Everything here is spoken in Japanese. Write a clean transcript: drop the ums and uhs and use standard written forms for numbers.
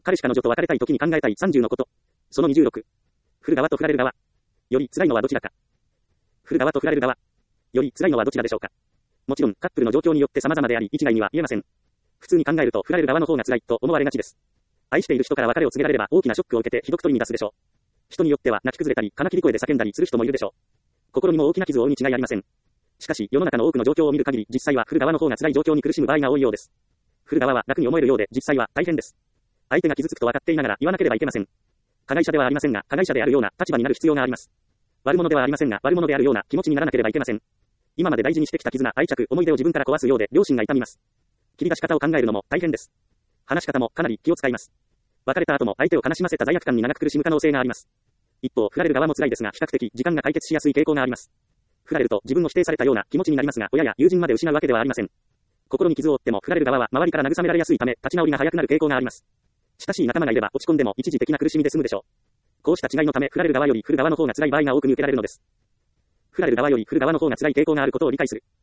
彼氏彼女と別れたい時に考えたい30のこと。その26。振る側と振られる側。より辛いのはどちらか。振る側と振られる側。より辛いのはどちらでしょうか。もちろん、カップルの状況によって様々であり、一概には言えません。普通に考えると振られる側の方が辛いと思われがちです。愛している人から別れを告げられれば大きなショックを受けてひどく取り乱すでしょう。人によっては泣き崩れたり、金切り声で叫んだりする人もいるでしょう。心にも大きな傷を負うに違いありません。しかし、世の中の多くの状況を見る限り、実際は振る側の方が辛い状況に苦しむ場合が多いようです。振る側は楽に思えるようで、実際は大変です。相手が傷つくと分かっていながら言わなければいけません。加害者ではありませんが、加害者であるような立場になる必要があります。悪者ではありませんが、悪者であるような気持ちにならなければいけません。今まで大事にしてきた絆、愛着、思い出を自分から壊すようで、良心が痛みます。切り出し方を考えるのも大変です。話し方もかなり気を使います。別れた後も相手を悲しませた罪悪感に長く苦しむ可能性があります。一方、振られる側も辛いですが、比較的時間が解決しやすい傾向があります。振られると自分を否定されたような気持ちになりますが、親や友人まで失うわけではありません。心に傷を負っても振られる側は周りから慰められやすいため、立ち直りが早くなる傾向があります。親しい仲間がいれば落ち込んでも一時的な苦しみで済むでしょう。こうした違いのため、振られる側より振る側の方が辛い場合が多く見受けられるのです。振られる側より振る側の方が辛い傾向があることを理解する。